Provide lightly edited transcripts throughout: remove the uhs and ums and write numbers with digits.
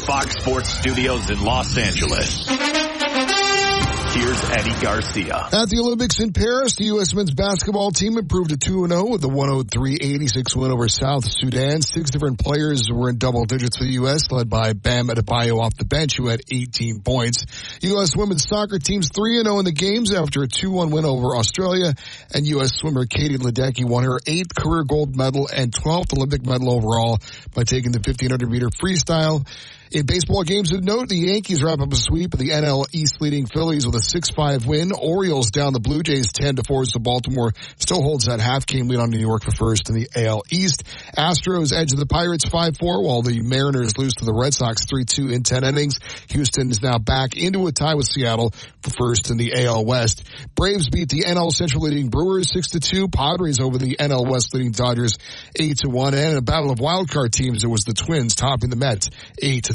Fox Sports Studios in Los Angeles. Here's Eddie Garcia. At the Olympics in Paris, the U.S. men's basketball team improved to 2-0 with a 103-86 win over South Sudan. 6 different players were in double digits for the U.S., led by Bam Adebayo off the bench, who had 18 points. U.S. women's soccer team's 3-0 in the games after a 2-1 win over Australia. And U.S. swimmer Katie Ledecky won her 8th career gold medal and 12th Olympic medal overall by taking the 1,500-meter freestyle. In baseball games of note, the Yankees wrap up a sweep of the NL East leading Phillies with a 6-5 win. Orioles down the Blue Jays 10-4 as Baltimore still holds that half-game lead on New York for first in the AL East. Astros edge of the Pirates 5-4, while the Mariners lose to the Red Sox 3-2 in 10 innings. Houston is now back into a tie with Seattle for first in the AL West. Braves beat the NL Central leading Brewers 6-2. Padres over the NL West leading Dodgers 8-1. And in a battle of wildcard teams, it was the Twins topping the Mets 8-3.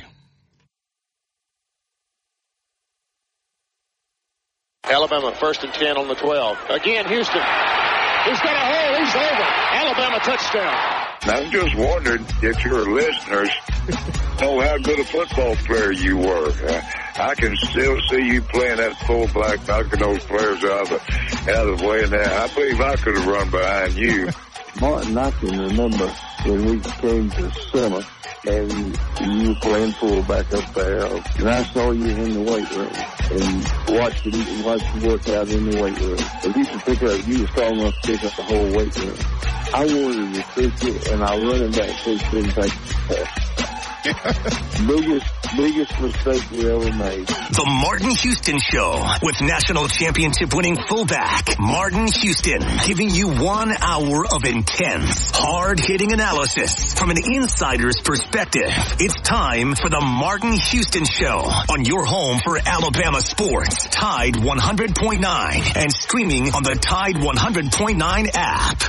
Alabama 1st and 10 on the 12. Again, Houston. He's got a hole. He's over. Alabama touchdown. I'm just wondering if your listeners know how good a football player you were. I can still see you playing that fullback, knocking those players out of the way. And I believe I could have run behind you. Martin, I can remember when we came to summer and you were playing fullback up there, and I saw you in the weight room and watched you work out in the weight room. If you were strong enough to pick up the whole weight room. I wanted to recruit you, and our running back coach didn't take the biggest mistake we ever made. The Martin Houston Show with national championship winning fullback Martin Houston, giving you 1 hour of intense, hard-hitting analysis from an insider's perspective. It's time for the Martin Houston Show on your home for Alabama sports, Tide 100.9, and streaming on the Tide 100.9 app.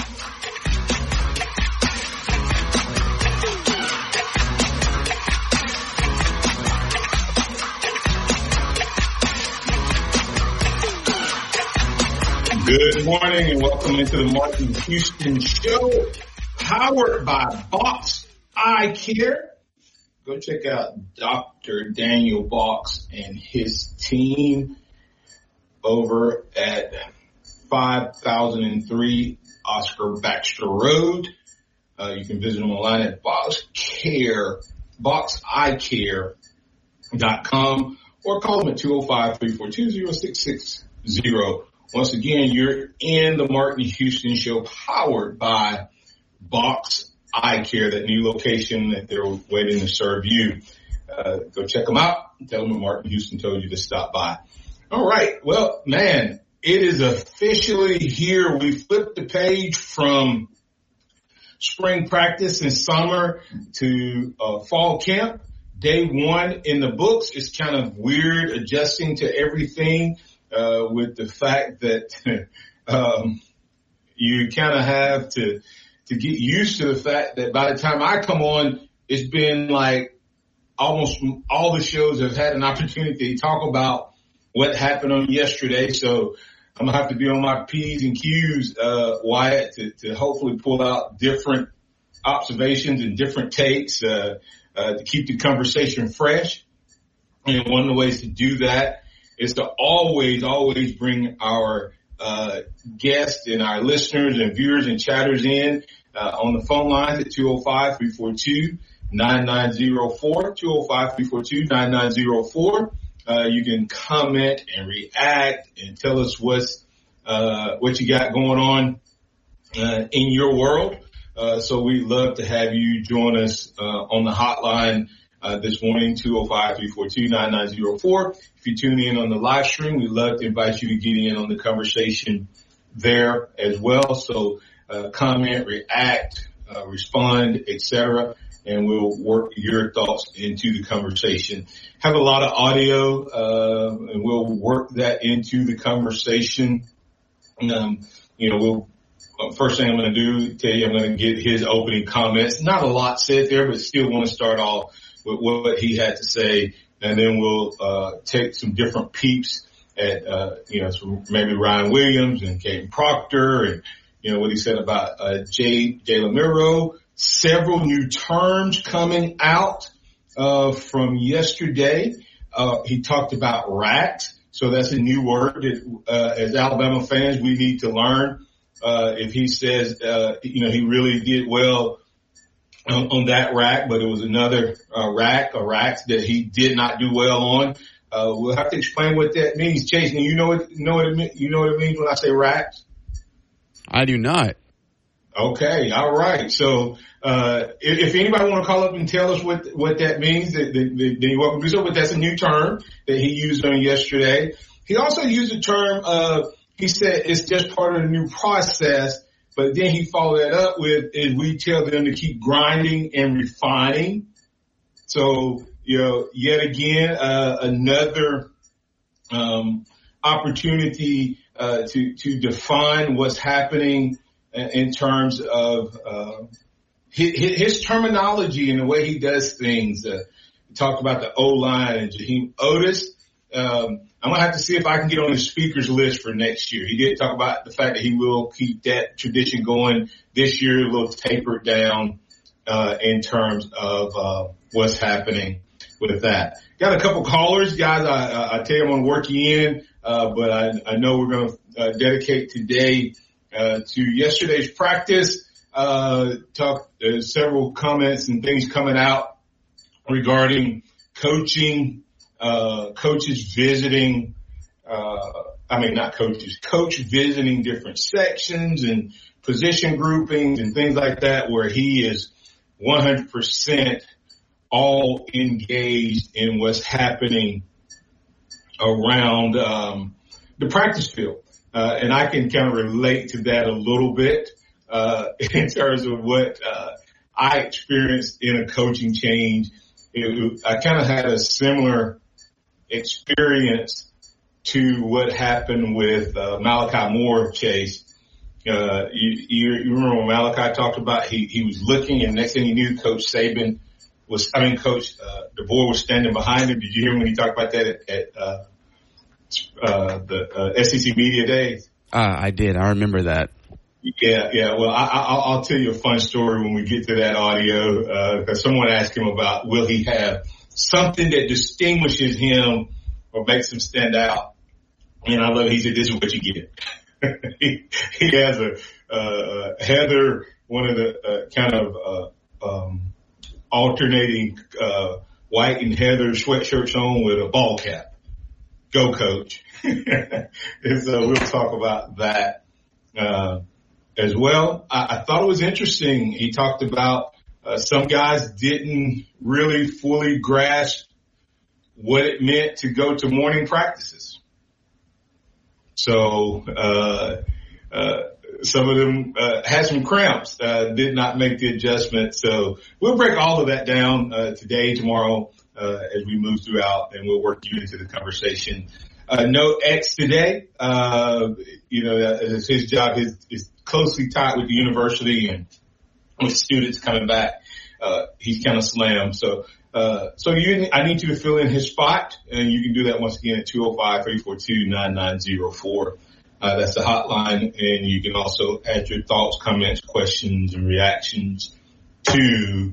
Good morning and welcome into the Martin Houston Show, powered by Box Eye Care. Go check out Dr. Daniel Box and his team over at 5003 Oscar Baxter Road. You can visit them online at boxeyecare.com or call them at 205-342-0660. Once again, you're in the Martin Houston Show, powered by Box Eye Care, that new location that they're waiting to serve you. Go check them out. Tell them that Martin Houston told you to stop by. All right. Well, man, it is officially here. We flipped the page from spring practice and summer to fall camp. Day 1 in the books. It's kind of weird adjusting to everything. With the fact that you kind of have to get used to the fact that by the time I come on, it's been like almost all the shows have had an opportunity to talk about what happened on yesterday. So I'm going to have to be on my P's and Q's, Wyatt, to hopefully pull out different observations and different takes to keep the conversation fresh. And one of the ways to do that is to always bring our guests and our listeners and viewers and chatters in on the phone lines at 205-342-9904, 205-342-9904. You can comment and react and tell us what you got going on in your world. So we'd love to have you join us on the hotline this morning, 205-342-9904. If you tune in on the live stream, we'd love to invite you to get in on the conversation there as well. So comment, react, respond, etc., and we'll work your thoughts into the conversation. Have a lot of audio, and we'll work that into the conversation. First thing I'm going to do, tell you, I'm going to get his opening comments. Not a lot said there, but still want to start off with what he had to say, and then we'll take some different peeps at some maybe Ryan Williams and Caden Proctor, and what he said about Jalen Milroe. Several new terms coming out from yesterday. He talked about racks. So that's a new word that, as Alabama fans, we need to learn. If he says, he really did well on that rack, but it was another racks that he did not do well on. We'll have to explain what that means. Chase, you know what it means when I say racks? I do not. Okay, all right. So if anybody want to call up and tell us what that means, then you're welcome to do so. But that's a new term that he used on yesterday. He also used the term he said it's just part of the new process, but then he followed that up with is we tell them to keep grinding and refining. So, yet again, another opportunity to define what's happening in terms of his terminology and the way he does things. He talked about the O-line and Jaheim Otis. I'm going to have to see if I can get on his speakers list for next year. He did talk about the fact that he will keep that tradition going this year, a little tapered down in terms of what's happening with that. Got a couple callers, guys. I tell you I'm going to work you in, but I know we're going to dedicate today to yesterday's practice. There's several comments and things coming out regarding coaching. Coaches visiting, coach visiting different sections and position groupings and things like that where he is 100% all engaged in what's happening around the practice field. And I can kind of relate to that a little bit in terms of what I experienced in a coaching change. I kind of had a similar experience to what happened with Malachi Moore, Chase. You remember when Malachi talked about he was looking, and next thing you knew, Coach DeBoer was standing behind him. Did you hear when he talked about that at the SEC Media Days? I did. I remember that. Yeah. Well, I'll tell you a fun story when we get to that audio, because someone asked him about will he have something that distinguishes him or makes him stand out. And I love it. He said, this is what you get. he has a Heather, one of the kind of alternating white and Heather sweatshirts on with a ball cap. Go, Coach. And so we'll talk about that as well. I thought it was interesting. He talked about some guys didn't really fully grasp what it meant to go to morning practices. So some of them had some cramps, did not make the adjustment. So we'll break all of that down today, tomorrow, as we move throughout, and we'll work you into the conversation. No X today. His job is closely tied with the university and with students coming back. He's kind of slammed. So I need you to fill in his spot, and you can do that once again at 205-342-9904. That's the hotline, and you can also add your thoughts, comments, questions, and reactions to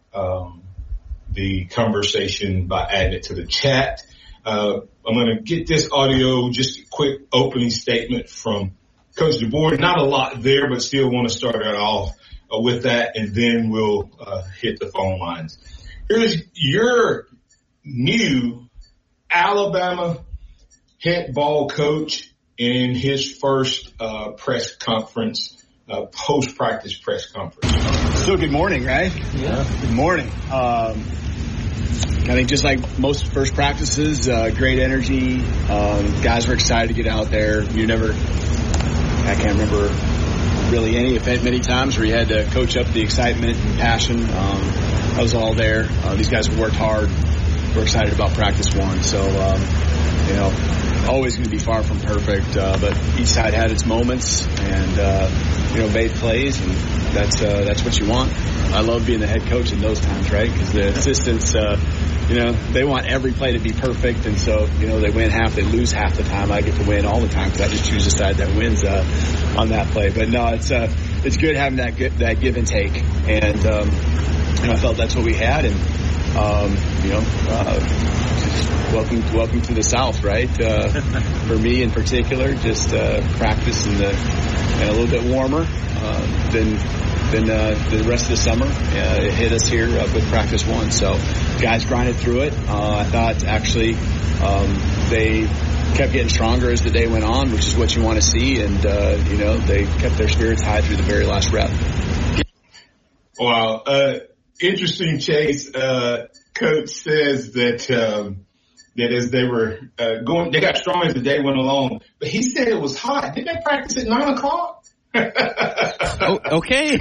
the conversation by adding it to the chat. I'm going to get this audio, just a quick opening statement from Coach DeBoer. Not a lot there, but still want to start it off with that, and then we'll hit the phone lines. Here's your new Alabama head ball coach in his first press conference, post-practice press conference. So good morning, right? Yeah. Good morning. I think just like most first practices, great energy. Guys were excited to get out there. I can't remember really many times where you had to coach up the excitement and passion. I was all there. These guys have worked hard. We're excited about practice one. So, always going to be far from perfect, but each side had its moments and, made plays, and that's what you want. I love being the head coach in those times, right? Because the assistants, they want every play to be perfect, and so, they win half, they lose half the time. I get to win all the time because I just choose the side that wins on that play. But no, it's good having that give and take, and I felt that's what we had, and welcome to the South, right? For me in particular, just practice and a little bit warmer than the rest of the summer. It hit us here with practice one. So guys grinded through it. I thought actually they kept getting stronger as the day went on, which is what you want to see. And, they kept their spirits high through the very last rep. Wow. Interesting, Chase. Coach says that as they were going, they got stronger as the day went along. But he said it was hot. Didn't they practice at 9 o'clock? Oh, okay.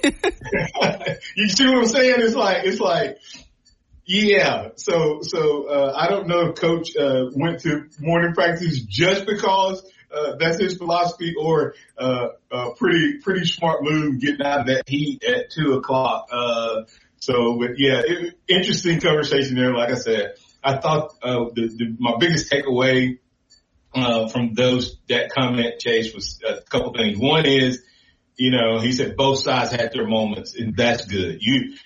You see what I'm saying? It's like, yeah. So I don't know if Coach went to morning practice just because that's his philosophy, or pretty smart move getting out of that heat at 2 o'clock. But yeah, interesting conversation there. Like I said, I thought my biggest takeaway from that comment, Chase, was a couple things. One is, he said both sides had their moments, and that's good.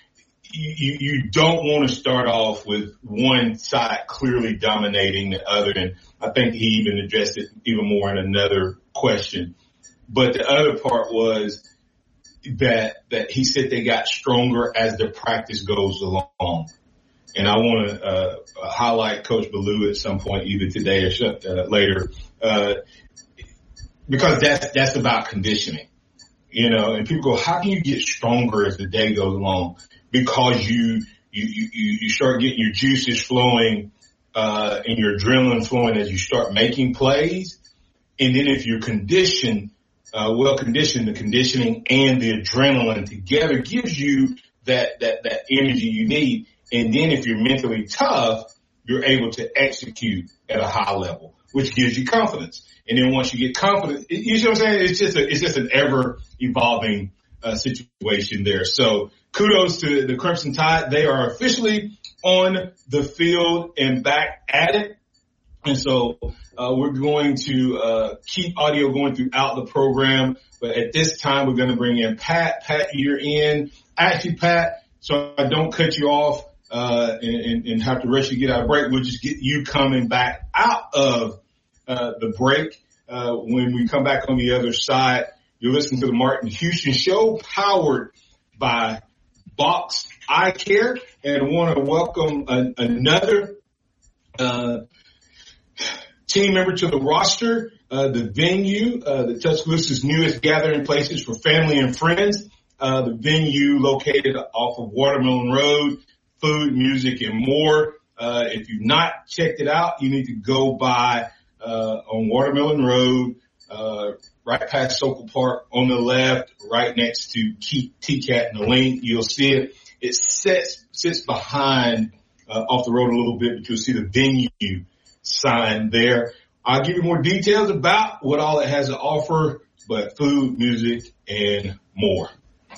You don't want to start off with one side clearly dominating the other, and I think he even addressed it even more in another question. But the other part was that he said they got stronger as the practice goes along. And I want to highlight Coach Ballou at some point, either today or later, because that's about conditioning, and people go, how can you get stronger as the day goes along? Because you start getting your juices flowing, and your adrenaline flowing as you start making plays. And then if you're conditioned, well conditioned, the conditioning and the adrenaline together gives you that energy you need. And then if you're mentally tough, you're able to execute at a high level, which gives you confidence. And then once you get confidence, you know what I'm saying? It's just an ever evolving situation there. So kudos to the Crimson Tide. They are officially on the field and back at it. And so we're going to keep audio going throughout the program. But at this time, we're going to bring in Pat. Pat, you're in. Actually, Pat, so I don't cut you off and have to rush you to get out of break. We'll just get you coming back out of the break. When we come back on the other side, you're listening to the Martin Houston Show, powered by Box Eye Care. And I want to welcome another team member to the roster, the venue, the Tuscaloosa's newest gathering places for family and friends. The venue located off of Watermelon Road, food, music, and more. If you've not checked it out, you need to go by on Watermelon Road, right past Sokol Park on the left, right next to TCAT and the link. You'll see it. It sits behind off the road a little bit, but you'll see the venue sign there. I'll give you more details about what all it has to offer, but food, music, and more.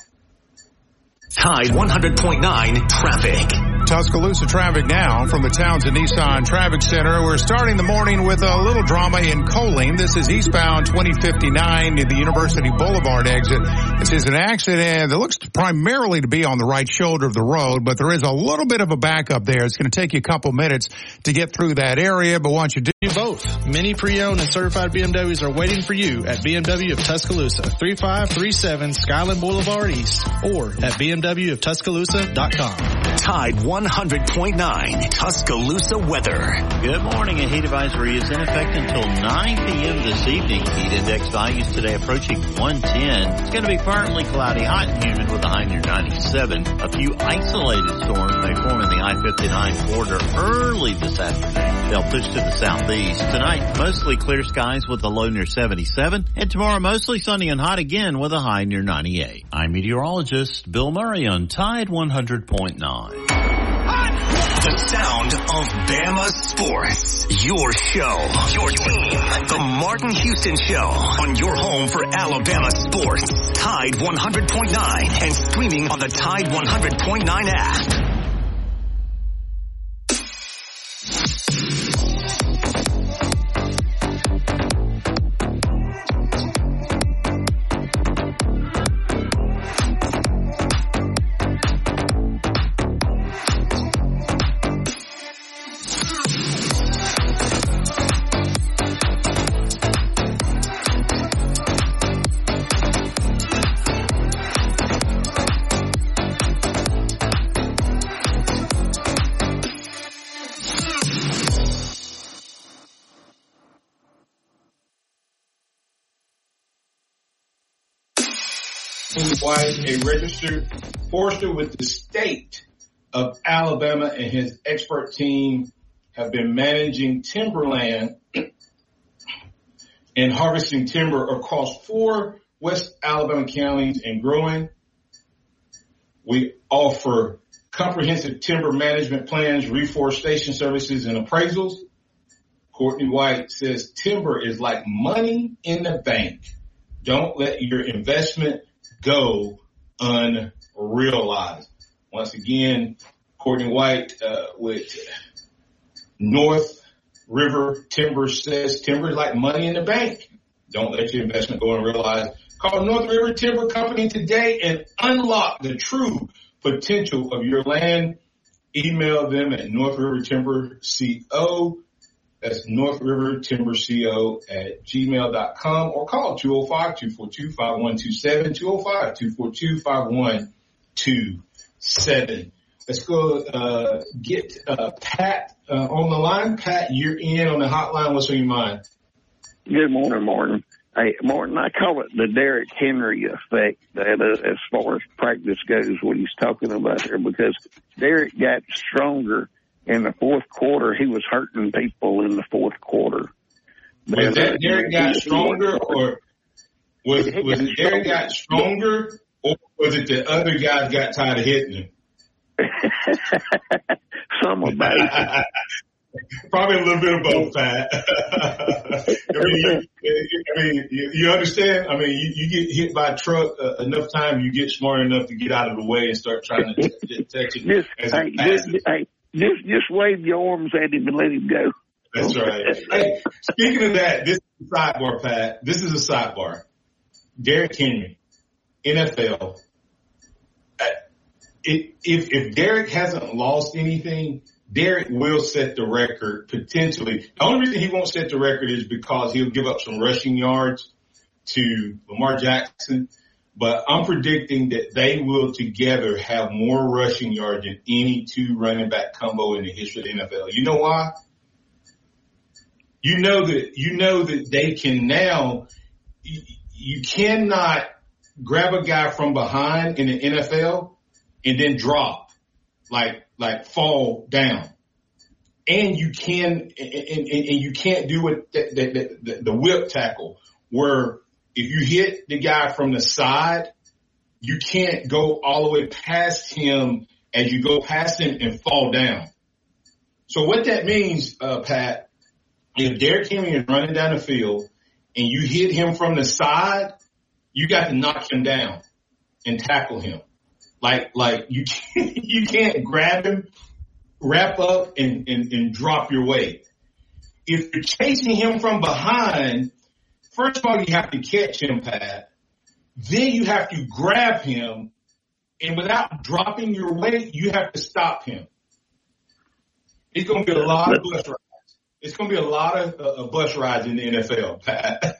Tide 100.9 traffic. Tuscaloosa traffic now from the Townsend Nissan Traffic Center. We're starting the morning with a little drama in Coaling. This is eastbound 2059 near the University Boulevard exit. This is an accident that looks primarily to be on the right shoulder of the road, but there is a little bit of a backup there. It's going to take you a couple minutes to get through that area, but once you do both, many pre-owned and certified BMWs are waiting for you at BMW of Tuscaloosa, 3537 Skyland Boulevard East, or at bmwoftuscaloosa.com. Tide 100.9 Tuscaloosa weather. Good morning. A heat advisory is in effect until 9 p.m. this evening. Heat index values today approaching 110. It's going to be partly cloudy, hot and humid with a high near 97. A few isolated storms may form in the I-59 corridor early this afternoon. They'll push to the southeast. Tonight, mostly clear skies with a low near 77. And tomorrow, mostly sunny and hot again with a high near 98. I'm meteorologist Bill Murray on Tide 100.9. The sound of Bama sports. Your show. Your team. The Martin Houston Show. On your home for Alabama sports. Tide 100.9. And streaming on the Tide 100.9 app. Courtney White, a registered forester with the state of Alabama, and his expert team have been managing timberland and harvesting timber across 4 West Alabama counties and growing. We offer comprehensive timber management plans, reforestation services, and appraisals. Courtney White says timber is like money in the bank. Don't let your investment go unrealized. Once again, Courtney White with North River Timber says timber is like money in the bank. Don't let your investment go unrealized. Call North River Timber Company today and unlock the true potential of your land. Email them at northrivertimberco. That's northrivertimberco@gmail.com, or call 205-242-5127, 205-242-5127. Let's go get Pat on the line. Pat, you're in on the hotline. What's on your mind? Good morning, Martin. Hey, Martin, I call it the Derrick Henry effect, that as far as practice goes, what he's talking about there, because Derrick got stronger in the fourth quarter. He was hurting people in the fourth quarter. Was that Derrick got stronger, or was it Derrick got stronger, or was it the other guys got tired of hitting him? Some of both. Probably a little bit of both, Pat. You understand? I mean, you get hit by a truck enough time, you get smart enough to get out of the way and start trying to touch it. Just wave your arms at him and let him go. That's right. Hey, speaking of that, this is a sidebar, Pat. This is a sidebar. Derrick Henry, NFL. If Derrick hasn't lost anything, Derrick will set the record potentially. The only reason he won't set the record is because he'll give up some rushing yards to Lamar Jackson. But I'm predicting that they will together have more rushing yards than any 2 running back combo in the history of the NFL. You know why? You know that they can now. You cannot grab a guy from behind in the NFL and then drop, like fall down. And you can, and you can't do it, the whip tackle, where if you hit the guy from the side, you can't go all the way past him as you go past him and fall down. So what that means, Pat, if Derrick Henry is running down the field and you hit him from the side, you got to knock him down and tackle him. Like you can't grab him, wrap up, and drop your weight. If you're chasing him from behind, first of all, you have to catch him, Pat. Then you have to grab him, and without dropping your weight, you have to stop him. It's going to be a lot of bus rides. It's going to be a lot of bus rides in the NFL, Pat.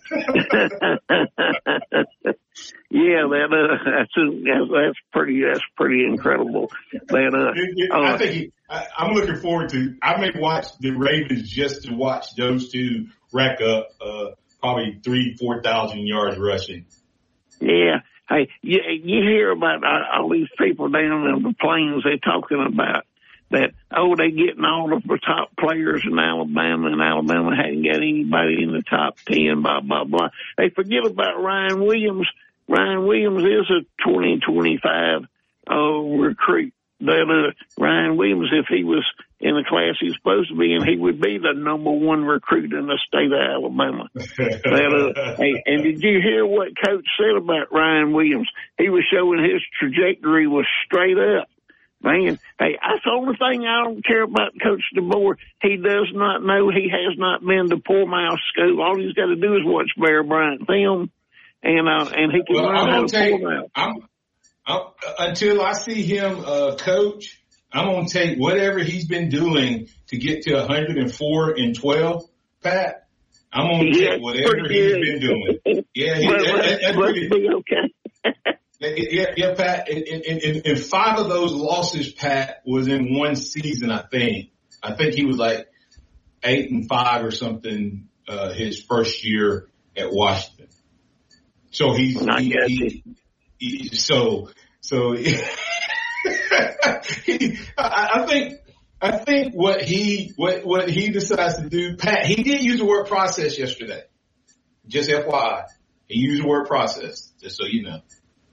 Yeah, that's pretty incredible. I think I'm looking forward to. I may watch the Ravens just to watch those two rack up probably 3,000-4,000 yards rushing. Yeah. Hey, you hear about all these people down in the plains. They're talking about that. Oh, they getting all of the top players in Alabama, and Alabama hadn't got anybody in the top 10. Blah blah blah. They forget about Ryan Williams. Ryan Williams is a 2025 recruit. That Ryan Williams, if he was in the class he's supposed to be in, he would be the number 1 recruit in the state of Alabama. Hey, and did you hear what Coach said about Ryan Williams? He was showing his trajectory was straight up. Man, hey, that's the only thing I don't care about Coach DeBoer. He does not know. He has not been to Poor Mouse School. All he's got to do is watch Bear Bryant film, and he can learn how to Poor Mouse. Until I see him coach, I'm going to take whatever he's been doing to get to 104 and 12, Pat. I'm going to take whatever he's been doing. Yeah, that's pretty okay. Yeah, Pat. And 5 of those losses, Pat, was in one season, I think. I think he was like 8-5 or something his first year at Washington. So I think what he decides to do, Pat, he did use the word process yesterday. Just FYI. He used the word process, just so you know.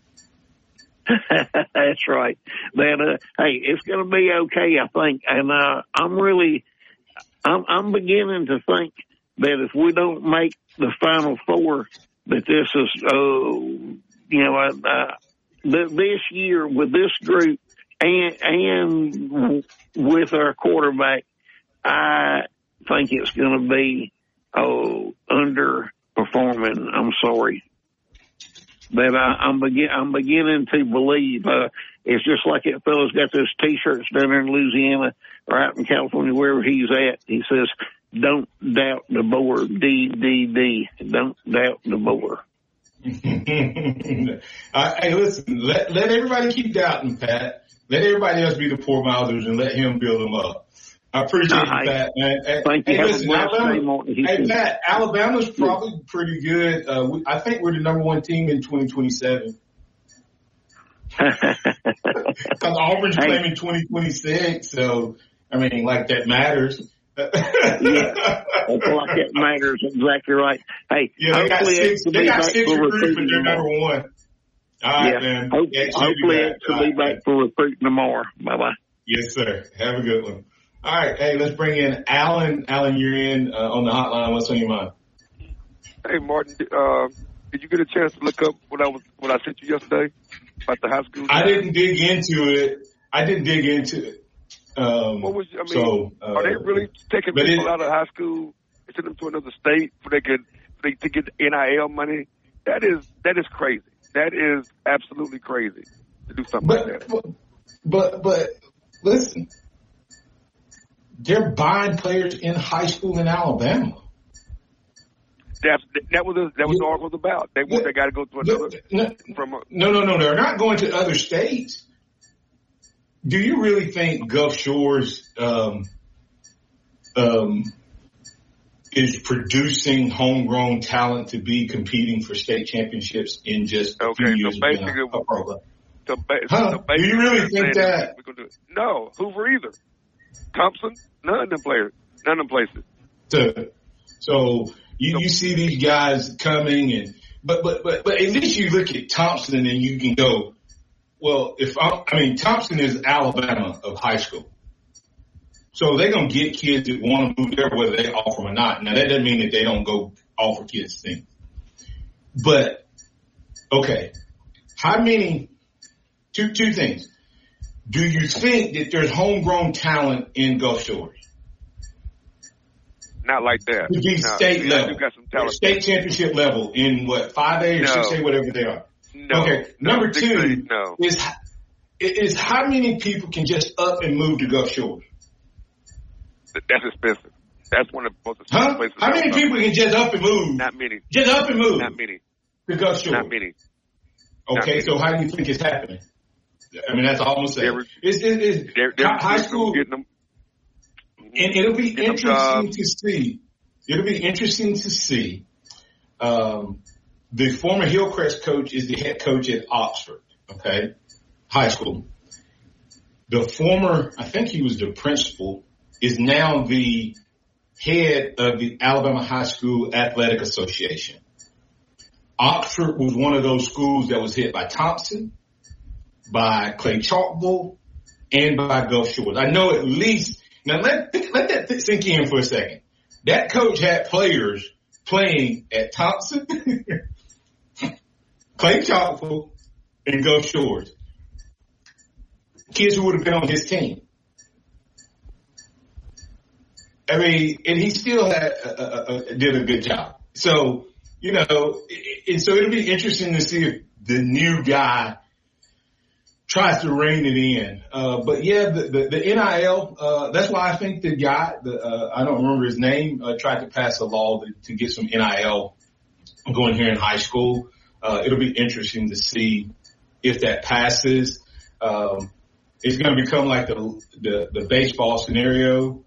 That's right. But, hey, it's going to be okay, I think. And, I'm beginning to think that if we don't make the Final Four, that this is, this year with this group and with our quarterback, I think it's going to be underperforming. I'm sorry. But I'm beginning to believe it's just like that fellow's got those T-shirts down there in Louisiana or out in California, wherever he's at. He says, "Don't doubt the board." D. Don't doubt the board. Hey, listen. Let everybody keep doubting, Pat. Let everybody else be the poor Mousers and let him build them up. I appreciate you, Pat, man. Thank you. Listen, Pat, Alabama's probably pretty good. I think we're the number one team in 2027. Because Auburn's claiming 2026, so, I mean, like, that matters. Yeah, like that matters. Exactly right. Hey, yeah, they got six recruits, but they're number one. All right, man. Hopefully it will be back for recruiting tomorrow. Bye-bye. Yes, sir. Have a good one. All right. Hey, let's bring in Alan. Alan, you're in on the hotline. What's on your mind? Hey, Martin. Did you get a chance to look up what I sent you yesterday about the high school? I didn't dig into it. What was? Are they really taking people out of high school and sending them to another state to get NIL money? That is crazy. That is absolutely crazy to do something like that. But listen, they're buying players in high school in Alabama. That was all it was about. They got to go to another. No. They're not going to other states. Do you really think Gulf Shores is producing homegrown talent to be competing for state championships in just a few years? So basically, do you really think that? No, Hoover either. Thompson, none of them places. So you see these guys coming, but at least you look at Thompson and you can go, well, Thompson is Alabama of high school. So they're going to get kids that want to move there whether they offer them or not. Now, that doesn't mean that they don't go offer kids things. But, okay, how many – two things. Do you think that there's homegrown talent in Gulf Shores? Not like that. To be state level. Got some talent. State championship level in what, 5A or 6A, whatever they are. No. Okay, number two is how many people can just up and move to Gulf Shores? That's expensive. That's one of the most expensive places. How many people can just up and move? Not many. Just up and move. Not many. To Gulf Shores. Not many. Okay, so how do you think it's happening? I mean, that's all I'm saying. It's high school. And it'll be interesting to see. It'll be interesting to see. The former Hillcrest coach is the head coach at Oxford, okay, high school. The former, I think he was the principal, is now the head of the Alabama High School Athletic Association. Oxford was one of those schools that was hit by Thompson, by Clay Chalkville, and by Gulf Shores. I know at least, now let that sink in for a second. That coach had players playing at Thompson, Clay Chalkville, and Gulf Shores. Kids who would have been on his team. I mean, and he still did a good job. So, and so it'll be interesting to see if the new guy tries to rein it in. But yeah, the NIL, that's why I think the guy, I don't remember his name, tried to pass a law to get some NIL going here in high school. It'll be interesting to see if that passes. It's going to become like the baseball scenario,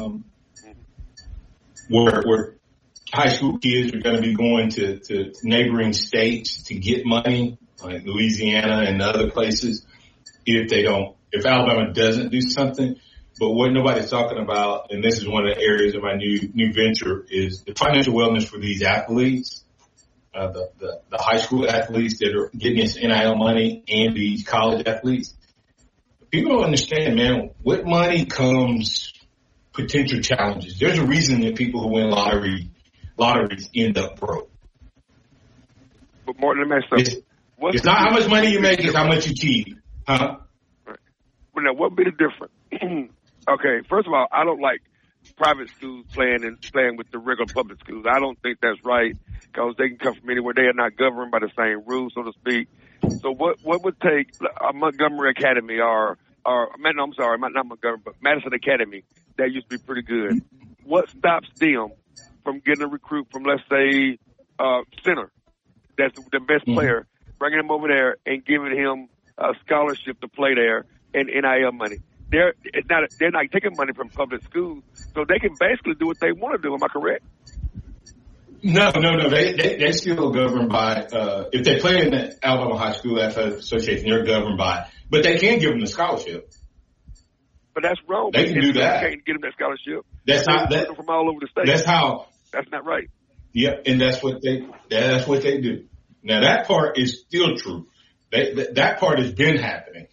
where high school kids are going to be going to neighboring states to get money. like Louisiana and other places, if Alabama doesn't do something. But what nobody's talking about, and this is one of the areas of my new venture, is the financial wellness for these athletes, the high school athletes that are getting this NIL money and these college athletes. People don't understand, man, with money comes potential challenges. There's a reason that people who win lotteries end up broke. But Martin, let me ask something. It's not how much money you make, it's how much you keep. Huh? Right. Well, now, what would be the difference? Okay, first of all, I don't like private schools playing with the regular public schools. I don't think that's right because they can come from anywhere. They are not governed by the same rules, so to speak. So what would take a Montgomery Academy not Montgomery, but Madison Academy, that used to be pretty good. What stops them from getting a recruit from, let's say, center, that's the best player, bringing him over there and giving him a scholarship to play there and NIL money? They're not taking money from public schools, so they can basically do what they want to do. Am I correct? No. They still governed by, if they play in the Alabama High School Athletic Association, they're governed by, but they can give them the scholarship. But that's wrong. They can do that. They can't get them that scholarship. That's not that from all over the state. That's not right. Yep, and that's what they do. Now that part is still true. That part has been happening.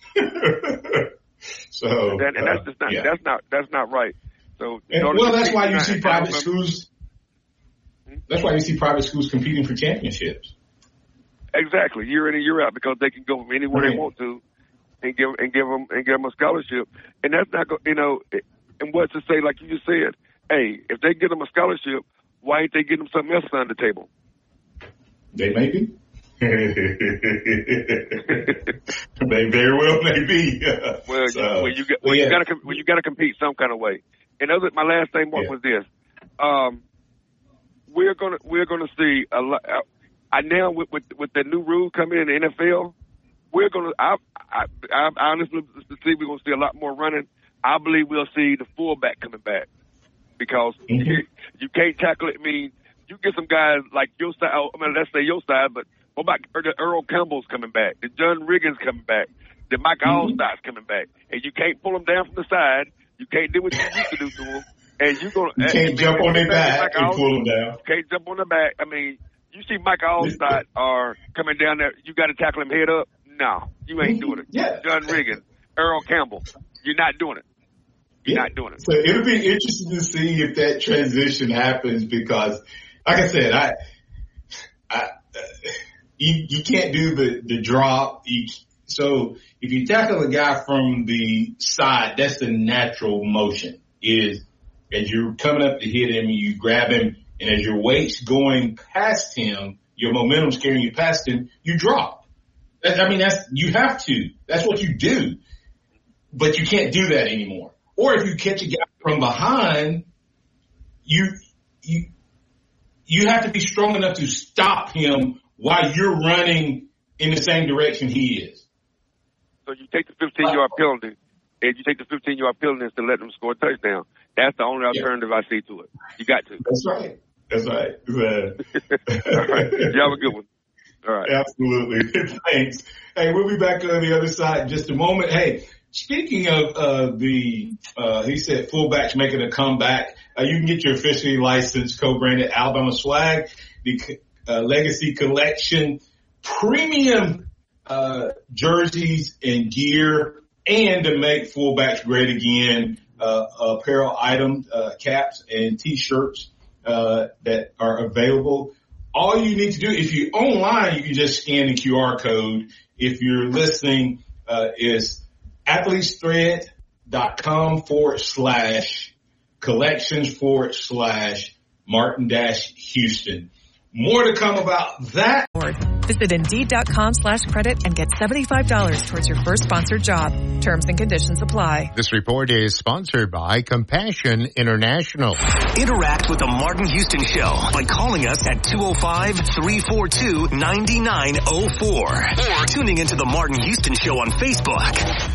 So that's just not that's not right. So that's why you see private schools. That's why you see private schools competing for championships. Exactly, year in and year out, because they can go from anywhere they want to, and give them a scholarship. And that's not and what's to say, like you just said, hey, if they get them a scholarship, why ain't they getting them something else on the table? They may be. They very well may be. You gotta compete some kind of way. And my last thing was this. We're gonna see a lot. I now with the new rule coming in the NFL, I honestly see we're gonna see a lot more running. I believe we'll see the fullback coming back because you can't tackle it. I mean, you get some guys like your side. I mean, let's say your side, but what about the Earl Campbell's coming back? The John Riggins coming back? The Mike Allstott's coming back? And you can't pull them down from the side. You can't do what you used to do to them. And you can't jump on their back and pull them down. You can't jump on their back. I mean, you see Mike Allstott are coming down there. You got to tackle him head up. No, you ain't doing it. Yeah. John Riggins, Earl Campbell, you're not doing it. You're not doing it. So it'll be interesting to see if that transition happens because, like I said, you can't do the drop. So if you tackle a guy from the side, that's the natural motion is as you're coming up to hit him, you grab him, and as your weight's going past him, your momentum's carrying you past him, you drop. You have to. That's what you do. But you can't do that anymore. Or if you catch a guy from behind, you have to be strong enough to stop him while you're running in the same direction he is. So you take the 15-yard penalty, and you take the 15-yard penalty instead of letting them score a touchdown. That's the only alternative I see to it. You got to. That's right. All right. You have a good one. All right. Absolutely. Thanks. Hey, we'll be back on the other side in just a moment. Hey, speaking of he said fullbacks making a comeback. You can get your officially licensed co-branded Alabama swag, the Legacy Collection premium jerseys and gear, and to make fullbacks great again, apparel items, caps and T-shirts that are available. All you need to do, if you're online, you can just scan the QR code. If you're listening, is athletesthread.com/collections/Martin-Houston. More to come about that. Visit Indeed.com/credit and get $75 towards your first sponsored job. Terms and conditions apply. This report is sponsored by Compassion International. Interact with the Martin Houston Show by calling us at 205-342-9904 or tuning into the Martin Houston Show on Facebook.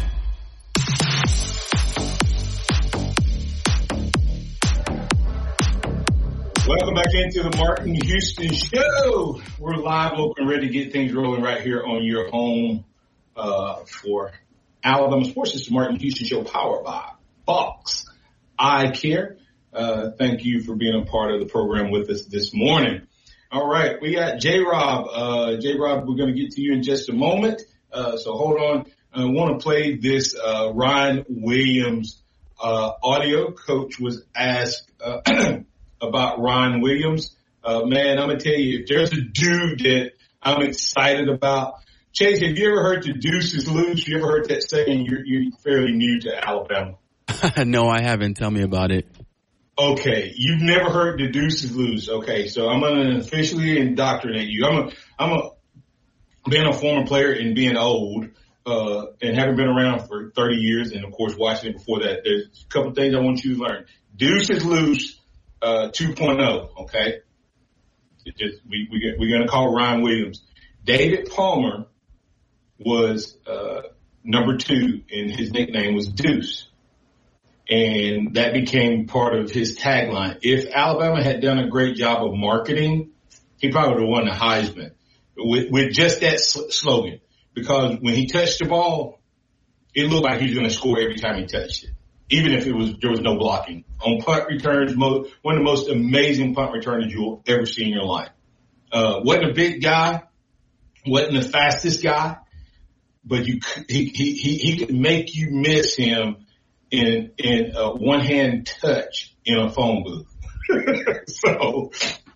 Welcome back into the Martin Houston Show. We're live, local, and ready to get things rolling right here on your home for Alabama Sports. It's the Martin Houston Show powered by Fox Eye Care. Thank you for being a part of the program with us this morning. All right, we got J-Rob. J-Rob, we're going to get to you in just a moment. So hold on. I want to play this Ryan Williams audio. Coach was asked about Ryan Williams. Man, I'm going to tell you, if there's a dude that I'm excited about. Chase, have you ever heard the deuce is loose? You ever heard that saying? You're fairly new to Alabama. No, I haven't. Tell me about it. Okay, you've never heard the deuce is loose. Okay, so I'm going to officially indoctrinate you. Being a former player and being old, and having been around for 30 years, and of course watching it before that, there's a couple things I want you to learn. Deuce is loose, 2.0. Okay, we're going to call Ryan Williams. David Palmer was number 2, and his nickname was Deuce. And that became part of his tagline. If Alabama had done a great job of marketing, he probably would have won the Heisman with just that slogan. Because when he touched the ball, it looked like he was going to score every time he touched it, even if there was no blocking. On punt returns, one of the most amazing punt returners you'll ever see in your life. Wasn't a big guy, wasn't the fastest guy, but he could make you miss him in a one-hand touch in a phone booth. So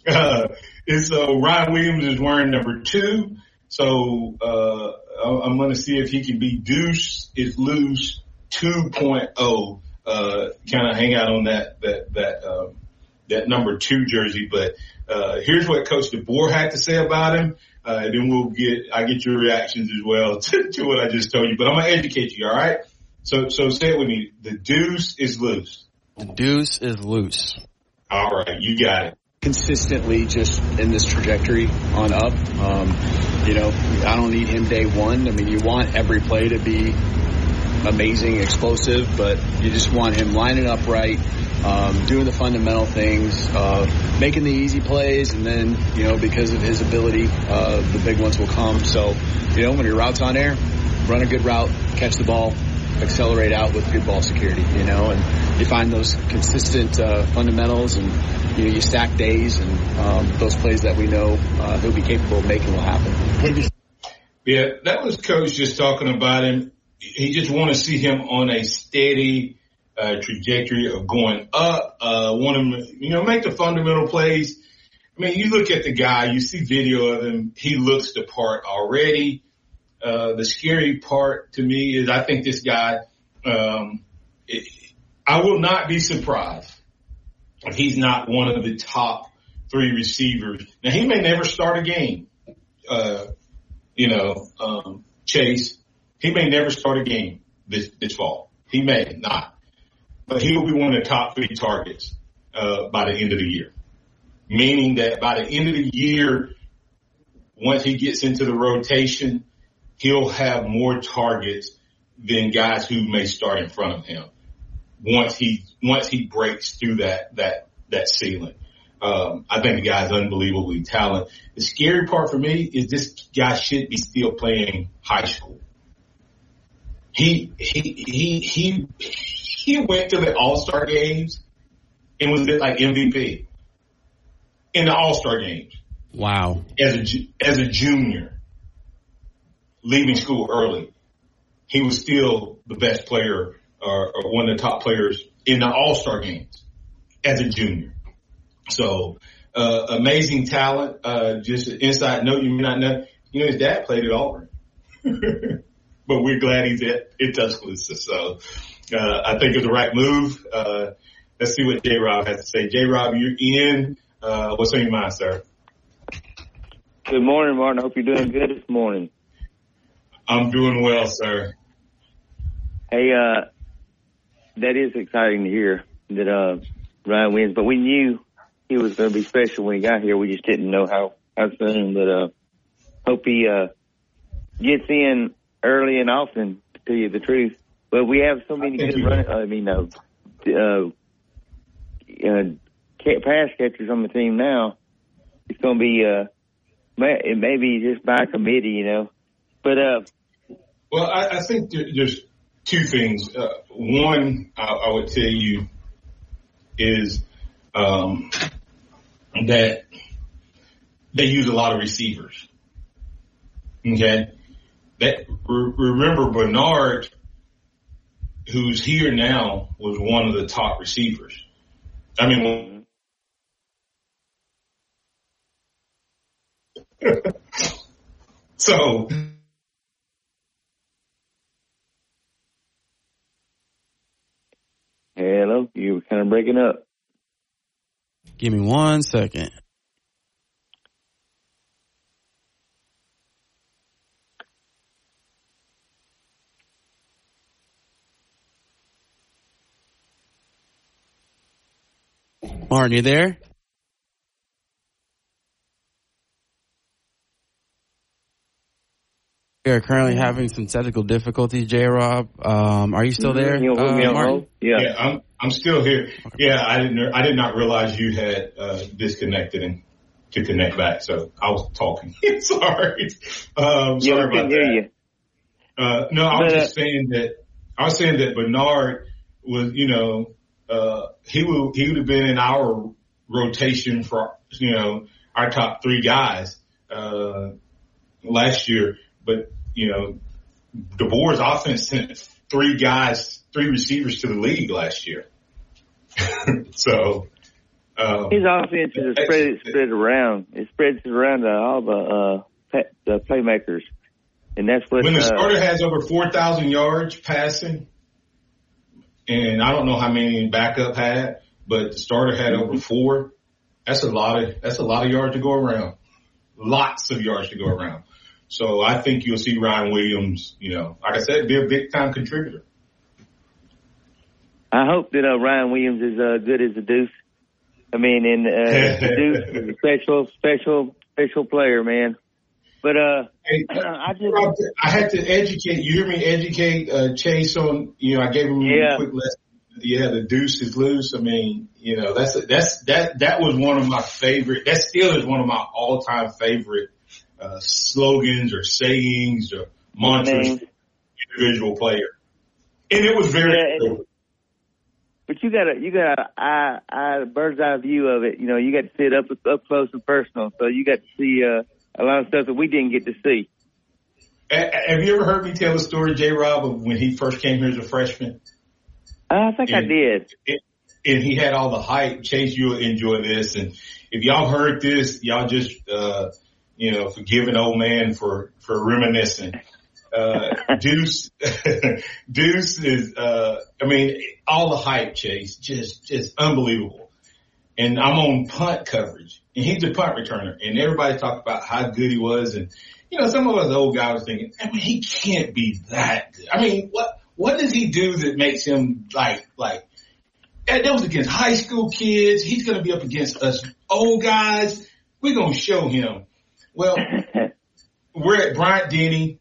Ryan Williams is wearing number 2. So I'm going to see if he can be Deuce is Loose 2.0. Kind of hang out on that number 2 jersey. But here's what Coach DeBoer had to say about him. And then I get your reactions as well to what I just told you. But I'm going to educate you, all right? So say it with me. The deuce is loose. The deuce is loose. All right, you got it. Consistently just in this trajectory on up. I don't need him day one. I mean, you want every play to be amazing, explosive, but you just want him lining up right, doing the fundamental things, making the easy plays, and then, because of his ability, the big ones will come. So, when your route's on air, run a good route, catch the ball, accelerate out with good ball security, and you find those consistent fundamentals, and you stack days, and those plays that we know he'll be capable of making will happen. Yeah, that was Coach just talking about him. He just want to see him on a steady trajectory of going up. Want him, make the fundamental plays. I mean, you look at the guy, you see video of him. He looks the part already. The scary part to me is I think this guy, I will not be surprised if he's not one of the top 3 receivers. Now, he may never start a game, Chase. He may never start a game this fall. He may not. But he will be one of the top 3 targets by the end of the year. Meaning that by the end of the year, once he gets into the rotation, he'll have more targets than guys who may start in front of him once he breaks through that ceiling. I think the guy's unbelievably talented. The scary part for me is this guy should be still playing high school. He went to the All-Star games and was like MVP in the All-Star games. Wow. As a junior, leaving school early, he was still the best player or one of the top players in the All-Star games as a junior. So, amazing talent. Just an inside note you may not know. His dad played at Auburn. But we're glad he's at Tuscaloosa. So, I think it's the right move. Let's see what J-Rob has to say. J-Rob, you're in. What's on your mind, sir? Good morning, Martin. I hope you're doing good this morning. I'm doing well, sir. Hey, that is exciting to hear that Ryan wins, but we knew he was going to be special when he got here. We just didn't know how soon, but hope he gets in early and often, to tell you the truth. But we have so many good runners. pass catchers on the team now. It's going to be maybe just by committee, you know. But well, I think there's two things. One, I would tell you is that they use a lot of receivers. Okay, remember Bernard, who's here now, was one of the top receivers. I mean, so. Hello, you were kind of breaking up. Give me 1 second. Martin, you there? We are currently having some technical difficulties, J-Rob. Are you still there, Martin? Yeah, I'm still here. Okay. Yeah, I did not realize you had disconnected and to connect back, so I was talking. Sorry. Sorry about that. No, I was just saying that Bernard was, you know, he would have been in our rotation for, you know, our top three guys last year. But, you know, DeBoer's offense sent three receivers to the league last year. So his offense is spread around. It spreads around to all the playmakers, and that's what. When the starter has over 4,000 yards passing, and I don't know how many backup had, but the starter had over 4. That's a lot of yards to go around. Lots of yards to go around. So I think you'll see Ryan Williams, you know, like I said, be a big time contributor. I hope that Ryan Williams is good as the Deuce. I mean, and the Deuce is a special player, man. But hey, I had to educate. You hear me educate Chase on. You know, I gave him a quick lesson. Yeah, the Deuce is loose. I mean, you know, that was one of my favorite. That still is one of my all time favorite slogans or sayings or mantras for individual player. And it was very cool. But you got a bird's eye view of it. You know, you got to see it up close and personal. So you got to see a lot of stuff that we didn't get to see. Have you ever heard me tell a story, J-Rob, of when he first came here as a freshman? I think I did. And he had all the hype. Chase, you'll enjoy this. And if y'all heard this, y'all just, you know, forgive an old man for reminiscing. Deuce is, I mean, all the hype, Chase, just unbelievable. And I'm on punt coverage, and he's a punt returner, and everybody talked about how good he was. And, you know, some of us old guys were thinking, I mean, he can't be that good. I mean, what does he do that makes him like, that was against high school kids. He's going to be up against us old guys. We're going to show him. Well, we're at Bryant-Denny.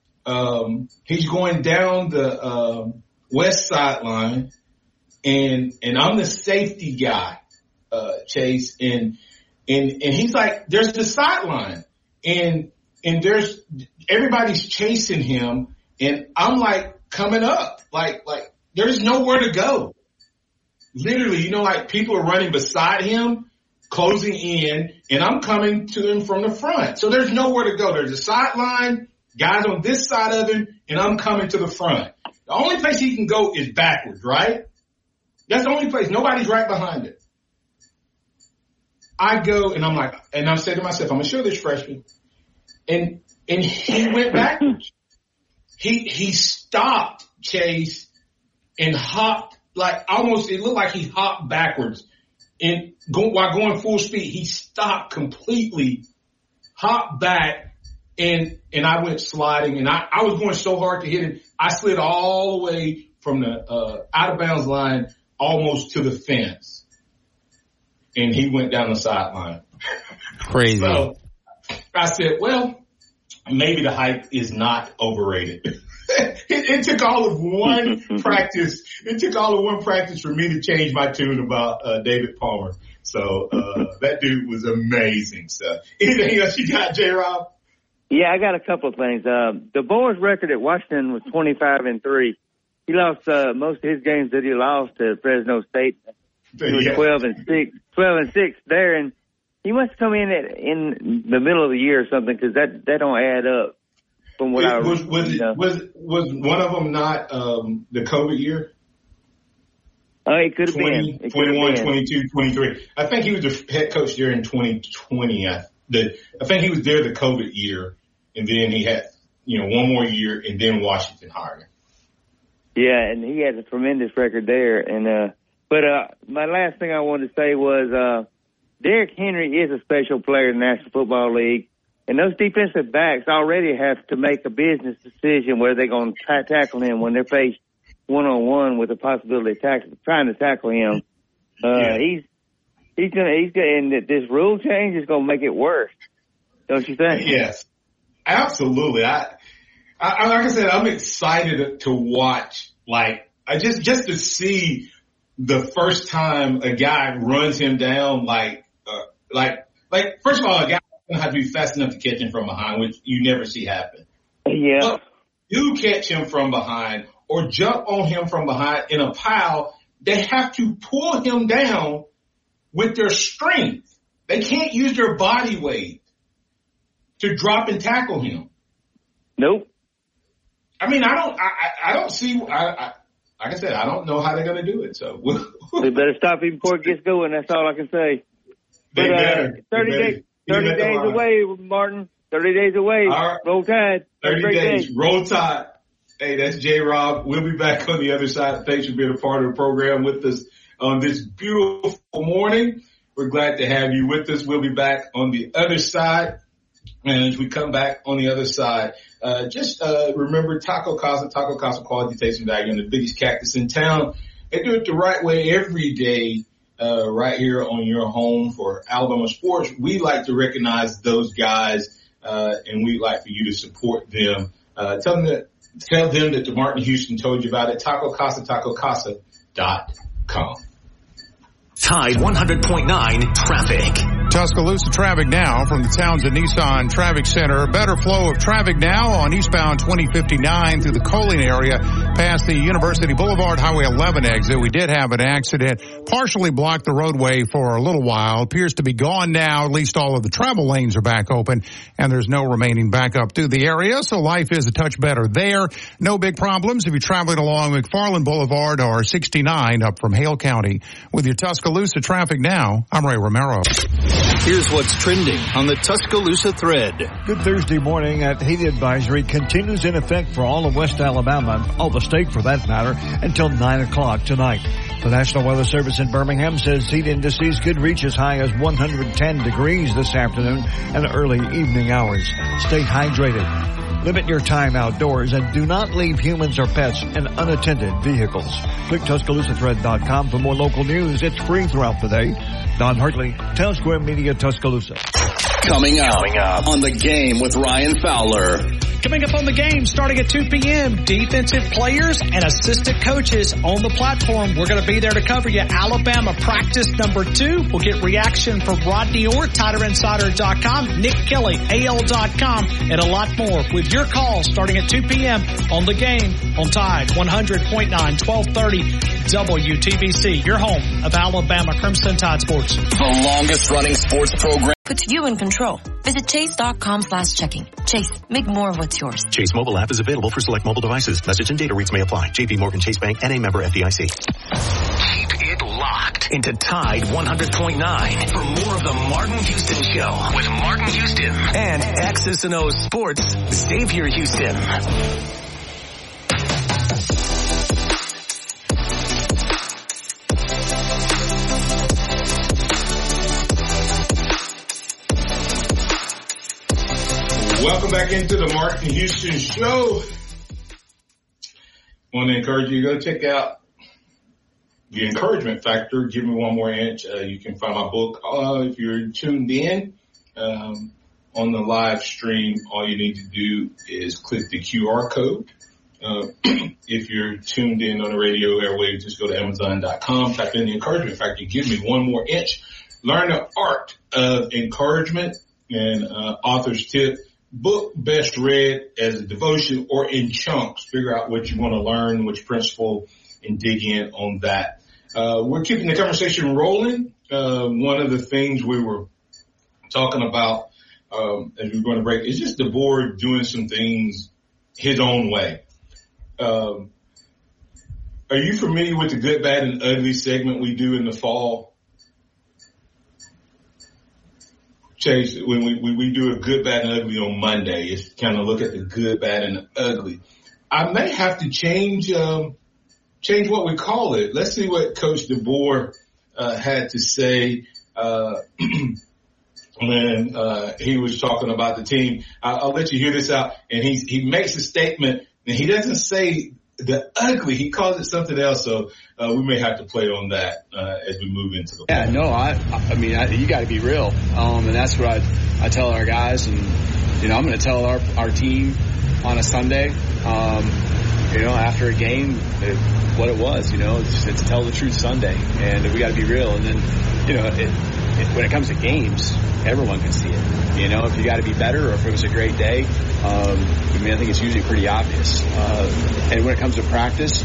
He's going down the west sideline, and I'm the safety guy, Chase, and he's like, there's the sideline, and there's everybody's chasing him, and I'm like coming up, like there's nowhere to go. Literally, you know, like people are running beside him, closing in, and I'm coming to him from the front. So there's nowhere to go. There's a sideline, guys on this side of him, and I'm coming to the front. The only place he can go is backwards, right? That's the only place. Nobody's right behind it. I go, and I'm like, and I'm saying to myself, I'm going to show this freshman. And he went backwards. He stopped, Chase, and hopped, like almost, it looked like he hopped backwards. And while going full speed, he stopped completely, hopped back, and I went sliding, and I was going so hard to hit him, I slid all the way from the out of bounds line almost to the fence. And he went down the sideline. Crazy. So I said, well, maybe the hype is not overrated. It took all of one practice. It took all of one practice for me to change my tune about David Palmer. So that dude was amazing. So anything else you got, J-Rob? Yeah, I got a couple of things. The Boers' record at Washington was 25-3. He lost most of his games that he lost to Fresno State. He was 12-6 there, and he must come in the middle of the year or something, because that don't add up. From what was one of them not the COVID year? It could have been 21, 22, 23. I think he was the head coach there in 2020. I think he was there the COVID year, and then he had one more year, and then Washington hired him. Yeah, and he had a tremendous record there. And but my last thing I wanted to say was Derrick Henry is a special player in the National Football League. And those defensive backs already have to make a business decision whether they're going to tackle him when they're faced one-on-one with the possibility of trying to tackle him. He's and this rule change is going to make it worse. Don't you think? Yes, absolutely. Like I said, I'm excited to watch, just to see the first time a guy runs him down, first of all, a guy don't have to be fast enough to catch him from behind, which you never see happen. Yeah. But you catch him from behind or jump on him from behind in a pile, they have to pull him down with their strength. They can't use their body weight to drop and tackle him. Nope. I mean, I don't see, like I said, I don't know how they're going to do it. So they better stop him before it gets going. That's all I can say. They better. 30 days away, Martin. 30 days away. Right. Roll Tide. 30 days. Roll Tide. Hey, that's J-Rob. We'll be back on the other side. Thanks for being a part of the program with us on this beautiful morning. We're glad to have you with us. We'll be back on the other side. And as we come back on the other side, remember Taco Casa quality, taste, and value, and the biggest cactus in town. They do it the right way every day. Right here on your home for Alabama sports. We like to recognize those guys, and we'd like for you to support them. Tell them that the Martin Houston told you about it. TacoCasa.com. Tide 100.9 traffic. Tuscaloosa traffic now from the Townsend Nissan Traffic Center. Better flow of traffic now on eastbound 2059 through the Coaling area past the University Boulevard Highway 11 exit. We did have an accident, partially blocked the roadway for a little while. Appears to be gone now. At least all of the travel lanes are back open, and there's no remaining backup through the area, so life is a touch better there. No big problems if you're traveling along McFarland Boulevard or 69 up from Hale County. With your Tuscaloosa traffic now, I'm Ray Romero. Here's what's trending on the Tuscaloosa thread. Good Thursday morning. That heat advisory continues in effect for all of West Alabama, all the state for that matter, until 9 o'clock tonight. The National Weather Service in Birmingham says heat indices could reach as high as 110 degrees this afternoon and early evening hours. Stay hydrated. Limit your time outdoors and do not leave humans or pets in unattended vehicles. Click TuscaloosaThread.com for more local news. It's free throughout the day. Don Hartley, Town Square Media, Tuscaloosa. Coming up on The Game with Ryan Fowler. Coming up on The Game, starting at 2 p.m., defensive players and assistant coaches on the platform. We're going to be there to cover you. Alabama practice number 2. We'll get reaction from Rodney Orr, TiderInsider.com, Nick Kelly, AL.com, and a lot more with your call starting at 2 p.m. on The Game on Tide 100.9, 1230 WTBC, your home of Alabama Crimson Tide Sports. The longest running sports program. Puts you in control. Visit Chase.com/checking. Chase, make more of what's yours. Chase mobile app is available for select mobile devices. Message and data rates may apply. JP Morgan Chase Bank, N.A. member FDIC. Keep it locked into Tide 100.9 for more of the Martin Houston Show with Martin Houston and X's and O's Sports, Xavier Houston. Welcome back into the Martin Houston Show. I want to encourage you to go check out The Encouragement Factor. Give me one more inch. You can find my book if you're tuned in on the live stream. All you need to do is click the QR code If you're tuned in on the radio airwaves, just go to Amazon.com, type in the encouragement factor. Give me one more inch. Learn the art of encouragement and author's tip. Book best read as a devotion or in chunks. Figure out what you want to learn, which principle, and dig in on that. We're keeping the conversation rolling. One of the things we were talking about as we were going to break is just DeBoer doing some things his own way. Are you familiar with the good, bad, and ugly segment we do in the fall? Chase, when we do a good, bad, and ugly on Monday, it's kind of look at the good, bad, and the ugly. I may have to change what we call it. Let's see what Coach DeBoer had to say when he was talking about the team. I'll let you hear this out. And he makes a statement, and he doesn't say the ugly. He calls it something else. So we may have to play on that as we move into the Yeah, no, I mean, you got to be real. And that's what I tell our guys. And, I'm going to tell our team on a Sunday, after a game, what it was, it's tell the truth Sunday. And we got to be real. And then, when it comes to games, everyone can see it. If you got to be better or if it was a great day, I think it's usually pretty obvious. And when it comes to practice,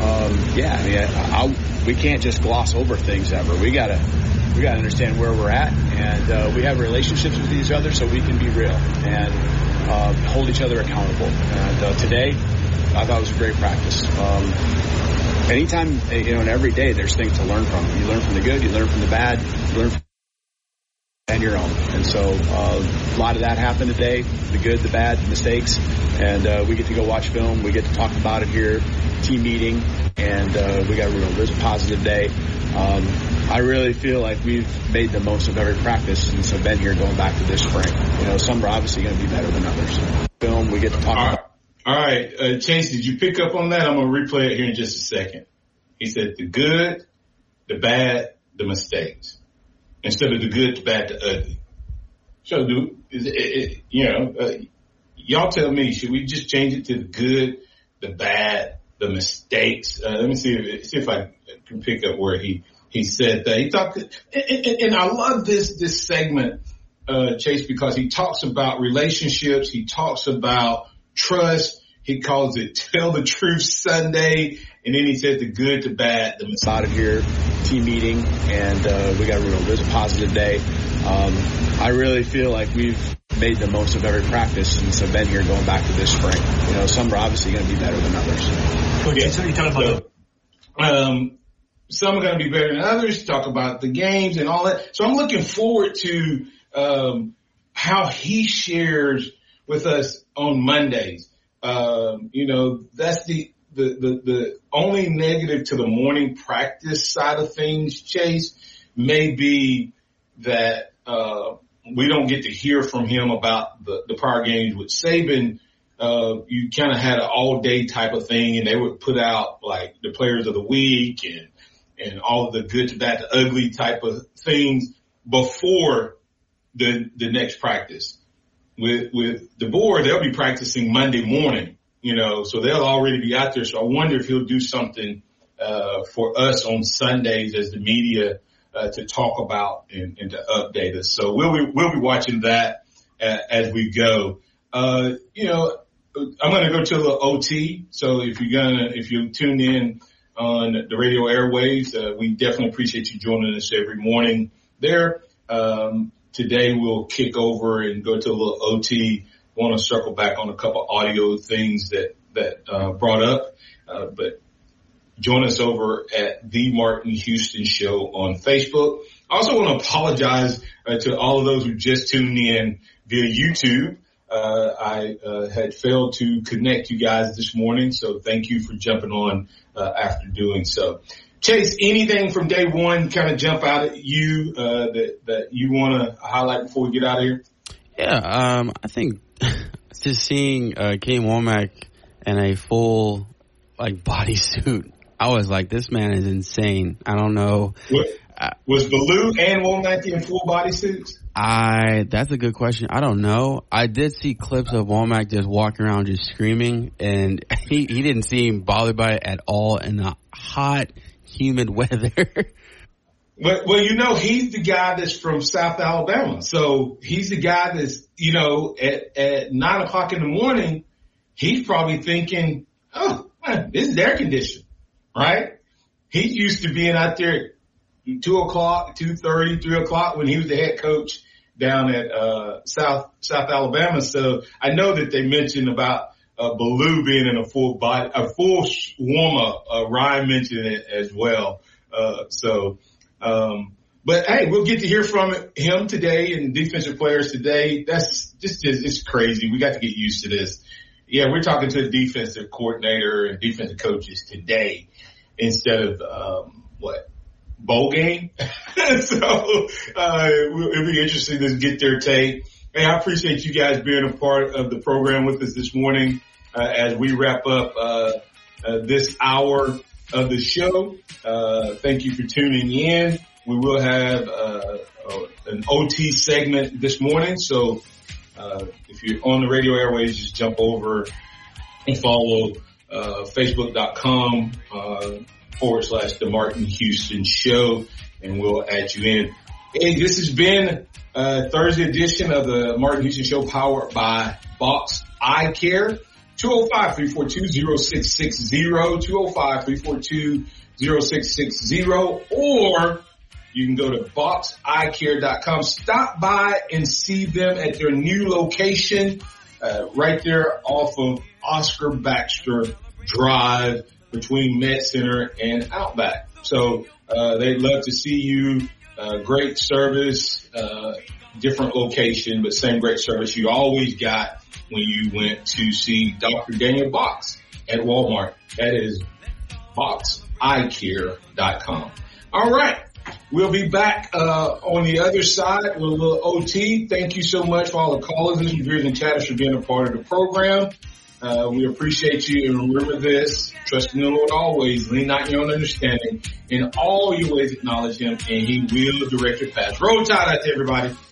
we can't just gloss over things ever. We gotta understand where we're at, and we have relationships with each other so we can be real and hold each other accountable. And today, I thought it was a great practice. Anytime, and every day, there's things to learn from. You learn from the good, you learn from the bad, you learn from and your own. And so a lot of that happened today, the good, the bad, the mistakes, and we get to go watch film. We get to talk about it here, team meeting, and we got there's a positive day. I really feel like we've made the most of every practice since I've been here going back to this spring. Some are obviously going to be better than others. Film, we get to talk about. All right, Chase, did you pick up on that? I'm going to replay it here in just a second. He said the good, the bad, the mistakes. Instead of the good, the bad, the ugly. So, y'all tell me, should we just change it to the good, the bad, the mistakes? Let me see if I can pick up where he said that. He talked, and I love this segment, Chase, because he talks about relationships. He talks about trust. He calls it Tell the Truth Sunday. And then he said the good, the bad, the mistakes. Out of here, team meeting, and we got there's a positive day. I really feel like we've made the most of every practice since I've been here going back to this spring. Some are obviously going to be better than others. Okay, so you're talking about some are going to be better than others. Talk about the games and all that. So I'm looking forward to how he shares with us on Mondays. That's the only negative to the morning practice side of things, Chase, may be that we don't get to hear from him about the prior games with Saban. You kind of had an all-day type of thing, and they would put out like the players of the week and all of the good to bad to ugly type of things before the next practice. With DeBoer, they'll be practicing Monday morning. So they'll already be out there. So I wonder if he'll do something for us on Sundays as the media to talk about and to update us. So we'll be watching that as we go. I'm going to go to a little OT. So if you tune in on the radio airwaves, we definitely appreciate you joining us every morning there. Today we'll kick over and go to a little OT. Want to circle back on a couple audio things that brought up, but join us over at the Martin Houston Show on Facebook. I also want to apologize to all of those who just tuned in via YouTube. I had failed to connect you guys this morning, so thank you for jumping on after doing so. Chase, anything from day one kind of jump out at you that you want to highlight before we get out of here? Yeah, I think just seeing Kane Womack in a full bodysuit, I was like, this man is insane. I don't know. Was Baloo and Womack in full body suits? That's a good question. I don't know. I did see clips of Womack just walking around just screaming, and he didn't seem bothered by it at all in the hot, humid weather. Well, he's the guy that's from South Alabama. So he's the guy that's, at 9 o'clock in the morning, he's probably thinking, oh, man, this is air conditioned, right? He's used to being out there at 2 o'clock, 2:30, 3 o'clock when he was the head coach down at South Alabama. So I know that they mentioned about Baloo being in a full warm-up. Ryan mentioned it as well. But hey, we'll get to hear from him today and defensive players today. That's just it's crazy. We got to get used to this. Yeah, we're talking to the defensive coordinator and defensive coaches today instead of bowl game. So it'll be interesting to get their take. Hey, I appreciate you guys being a part of the program with us this morning as we wrap up this hour of the show. Thank you for tuning in. We will have an OT segment this morning. So if you're on the radio airways, just jump over and follow Facebook.com /The Martin Houston Show, and we'll add you in. Hey, this has been a Thursday edition of the Martin Houston Show, powered by Box Eye Care. 205-342-0660, 205-342-0660, or you can go to boxeyecare.com. Stop by and see them at their new location right there off of Oscar Baxter Drive between Med Center and Outback. So they'd love to see you. Great service, different location, but same great service you always got when you went to see Dr. Daniel Box at Walmart. That is boxeyecare.com. All right. We'll be back on the other side with a little OT. Thank you so much for all the callers and viewers and chatters for being a part of the program. We appreciate you, and remember this: trust in the Lord always, lean not your own understanding. In all your ways acknowledge him, and he will direct your path. Roll Tide out to everybody.